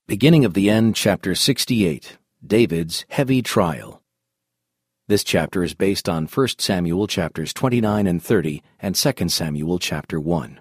Beginning of the End, Chapter 68, David's Heavy Trial. This chapter is based on 1 Samuel chapters 29 and 30 and 2 Samuel chapter 1.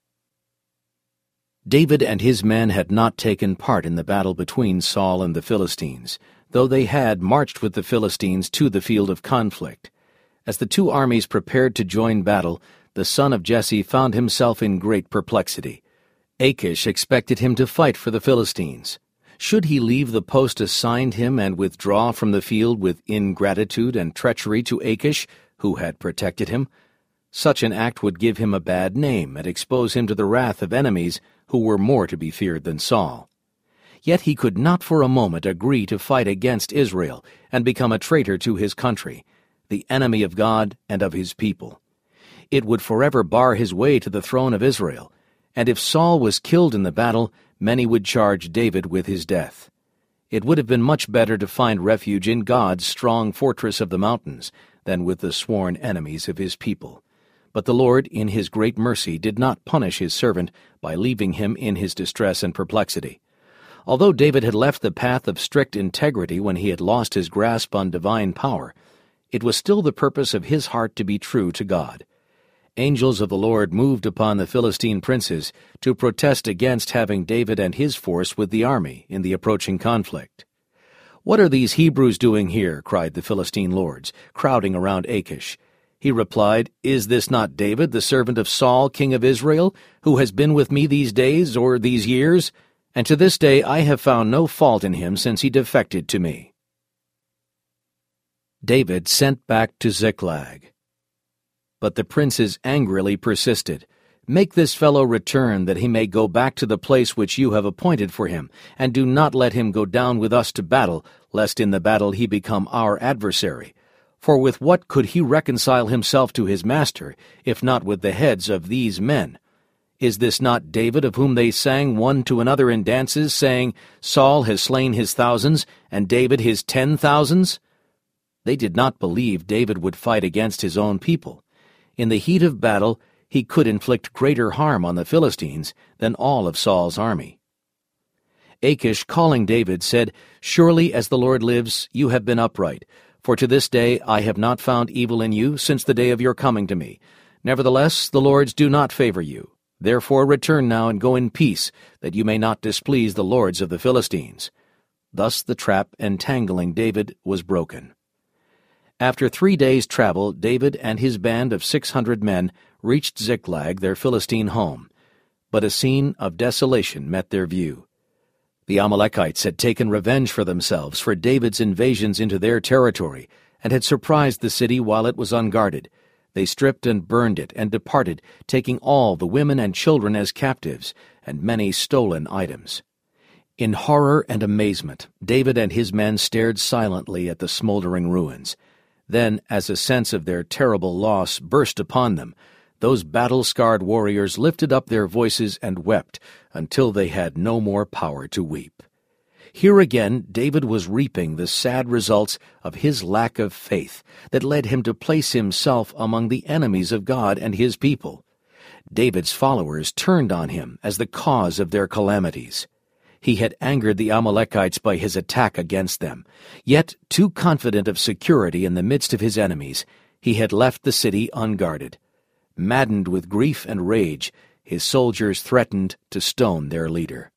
David and his men had not taken part in the battle between Saul and the Philistines, though they had marched with the Philistines to the field of conflict. As the two armies prepared to join battle, the son of Jesse found himself in great perplexity. Achish expected him to fight for the Philistines. Should he leave the post assigned him and withdraw from the field with ingratitude and treachery to Achish, who had protected him? Such an act would give him a bad name and expose him to the wrath of enemies who were more to be feared than Saul. Yet he could not for a moment agree to fight against Israel and become a traitor to his country, the enemy of God and of his people. It would forever bar his way to the throne of Israel, and if Saul was killed in the battle, many would charge David with his death. It would have been much better to find refuge in God's strong fortress of the mountains than with the sworn enemies of his people. But the Lord, in his great mercy, did not punish his servant by leaving him in his distress and perplexity. Although David had left the path of strict integrity when he had lost his grasp on divine power, it was still the purpose of his heart to be true to God. Angels of the Lord moved upon the Philistine princes to protest against having David and his force with the army in the approaching conflict. "What are these Hebrews doing here?" cried the Philistine lords, crowding around Achish. He replied, "Is this not David, the servant of Saul, king of Israel, who has been with me these days or these years? And to this day I have found no fault in him since he defected to me." David sent back to Ziklag. But the princes angrily persisted. "Make this fellow return, that he may go back to the place which you have appointed for him, and do not let him go down with us to battle, lest in the battle he become our adversary. For with what could he reconcile himself to his master, if not with the heads of these men? Is this not David of whom they sang one to another in dances, saying, 'Saul has slain his thousands, and David his 10,000s?'" They did not believe David would fight against his own people. In the heat of battle, he could inflict greater harm on the Philistines than all of Saul's army. Achish, calling David, said, "Surely as the Lord lives, you have been upright, for to this day I have not found evil in you since the day of your coming to me. Nevertheless, the lords do not favor you. Therefore return now and go in peace, that you may not displease the lords of the Philistines." Thus the trap entangling David was broken. After 3 days' travel, David and his band of 600 men reached Ziklag, their Philistine home. But a scene of desolation met their view. The Amalekites had taken revenge for themselves for David's invasions into their territory, and had surprised the city while it was unguarded. They stripped and burned it, and departed, taking all the women and children as captives, and many stolen items. In horror and amazement, David and his men stared silently at the smoldering ruins. Then, as a sense of their terrible loss burst upon them, those battle-scarred warriors lifted up their voices and wept until they had no more power to weep. Here again David was reaping the sad results of his lack of faith that led him to place himself among the enemies of God and his people. David's followers turned on him as the cause of their calamities. He had angered the Amalekites by his attack against them. Yet, too confident of security in the midst of his enemies, he had left the city unguarded. Maddened with grief and rage, his soldiers threatened to stone their leader.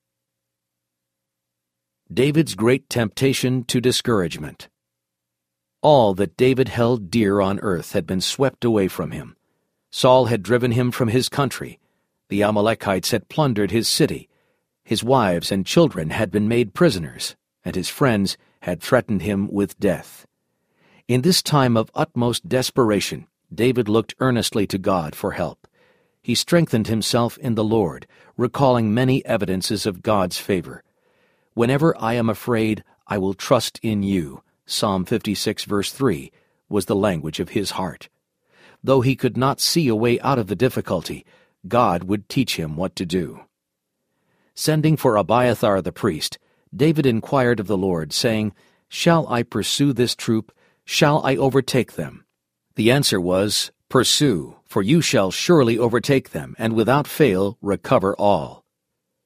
David's great temptation to discouragement. All that David held dear on earth had been swept away from him. Saul had driven him from his country. The Amalekites had plundered his city. His wives and children had been made prisoners, and his friends had threatened him with death. In this time of utmost desperation, David looked earnestly to God for help. He strengthened himself in the Lord, recalling many evidences of God's favor. "Whenever I am afraid, I will trust in you," Psalm 56 verse 3, was the language of his heart. Though he could not see a way out of the difficulty, God would teach him what to do. Sending for Abiathar the priest, David inquired of the Lord, saying, "Shall I pursue this troop? Shall I overtake them?" The answer was, "Pursue, for you shall surely overtake them, and without fail recover all."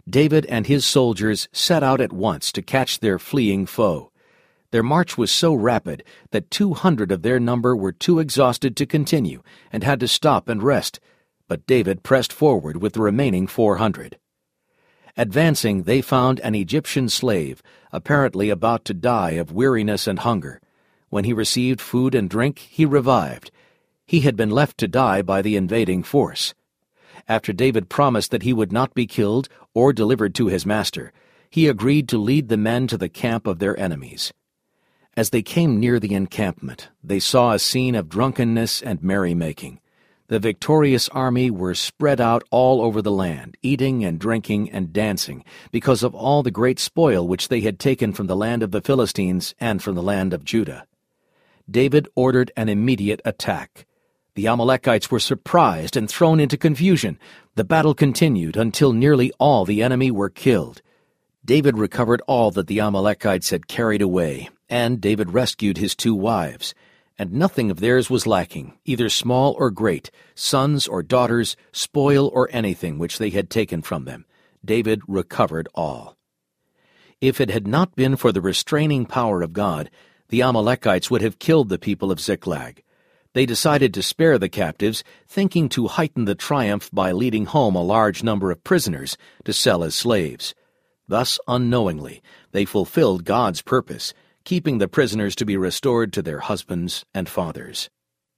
David and his soldiers set out at once to catch their fleeing foe. Their march was so rapid that 200 of their number were too exhausted to continue and had to stop and rest, but David pressed forward with the remaining 400. Advancing, they found an Egyptian slave, apparently about to die of weariness and hunger. When he received food and drink, he revived. He had been left to die by the invading force. After David promised that he would not be killed or delivered to his master, he agreed to lead the men to the camp of their enemies. As they came near the encampment, they saw a scene of drunkenness and merrymaking. The victorious army were spread out all over the land, eating and drinking and dancing, because of all the great spoil which they had taken from the land of the Philistines and from the land of Judah. David ordered an immediate attack. The Amalekites were surprised and thrown into confusion. The battle continued until nearly all the enemy were killed. David recovered all that the Amalekites had carried away, and David rescued his 2 wives. And nothing of theirs was lacking, either small or great, sons or daughters, spoil or anything which they had taken from them. David recovered all. If it had not been for the restraining power of God, the Amalekites would have killed the people of Ziklag. They decided to spare the captives, thinking to heighten the triumph by leading home a large number of prisoners to sell as slaves. Thus, unknowingly, they fulfilled God's purpose, keeping the prisoners to be restored to their husbands and fathers.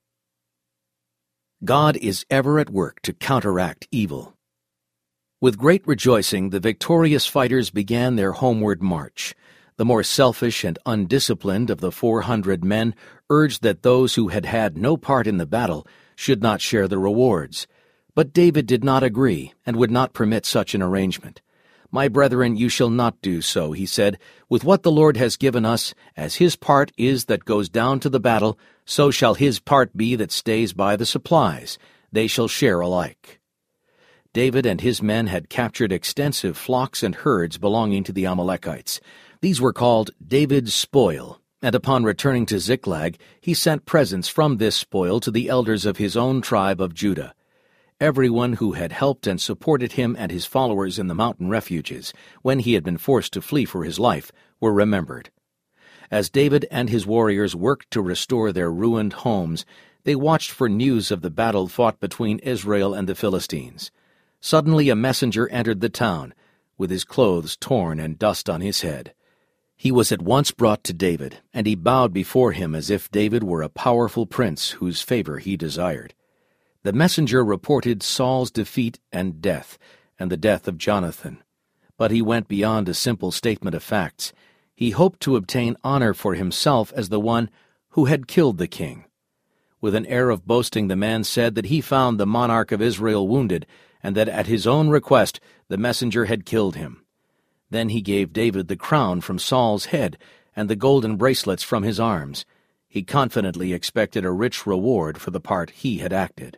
God is ever at work to counteract evil. With great rejoicing, the victorious fighters began their homeward march. The more selfish and undisciplined of the 400 men urged that those who had had no part in the battle should not share the rewards. But David did not agree and would not permit such an arrangement. "My brethren, you shall not do so," he said. "With what the Lord has given us, as his part is that goes down to the battle, so shall his part be that stays by the supplies. They shall share alike." David and his men had captured extensive flocks and herds belonging to the Amalekites. These were called David's spoil, and upon returning to Ziklag, he sent presents from this spoil to the elders of his own tribe of Judah. Everyone who had helped and supported him and his followers in the mountain refuges, when he had been forced to flee for his life, were remembered. As David and his warriors worked to restore their ruined homes, they watched for news of the battle fought between Israel and the Philistines. Suddenly a messenger entered the town, with his clothes torn and dust on his head. He was at once brought to David, and he bowed before him as if David were a powerful prince whose favor he desired. The messenger reported Saul's defeat and death the death of Jonathan. But he went beyond a simple statement of facts. He hoped to obtain honor for himself as the one who had killed the king. With an air of boasting, the man said that he found the monarch of Israel wounded, and that at his own request the messenger had killed him. Then he gave David the crown from Saul's head and the golden bracelets from his arms. He confidently expected a rich reward for the part he had acted.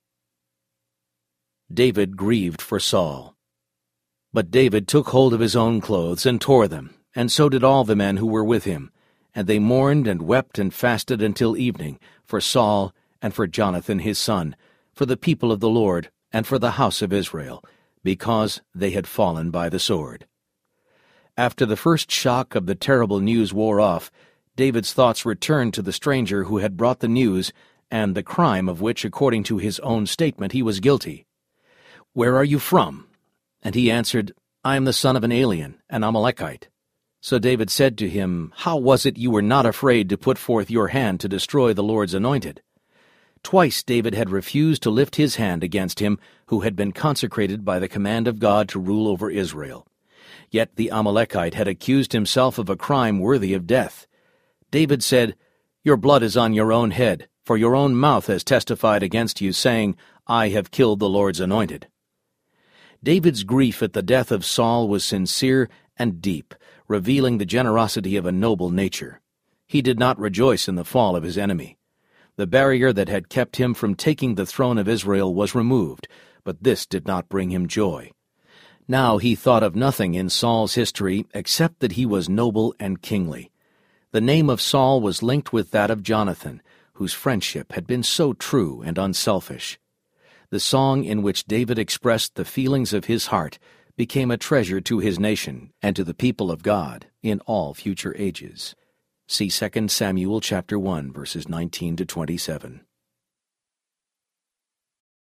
David grieved for Saul. But David took hold of his own clothes and tore them, and so did all the men who were with him. And they mourned and wept and fasted until evening for Saul and for Jonathan his son, for the people of the Lord and for the house of Israel, because they had fallen by the sword. After the first shock of the terrible news wore off, David's thoughts returned to the stranger who had brought the news and the crime of which, according to his own statement, he was guilty. "Where are you from?" And he answered, "I am the son of an alien, an Amalekite." So David said to him, "How was it you were not afraid to put forth your hand to destroy the Lord's anointed?" Twice David had refused to lift his hand against him who had been consecrated by the command of God to rule over Israel. Yet the Amalekite had accused himself of a crime worthy of death. David said, "Your blood is on your own head, for your own mouth has testified against you, saying, 'I have killed the Lord's anointed.'" David's grief at the death of Saul was sincere and deep, revealing the generosity of a noble nature. He did not rejoice in the fall of his enemy. The barrier that had kept him from taking the throne of Israel was removed, but this did not bring him joy. Now he thought of nothing in Saul's history except that he was noble and kingly. The name of Saul was linked with that of Jonathan, whose friendship had been so true and unselfish. The song in which David expressed the feelings of his heart became a treasure to his nation and to the people of God in all future ages. See 2 Samuel chapter 1, verses 19 to 27.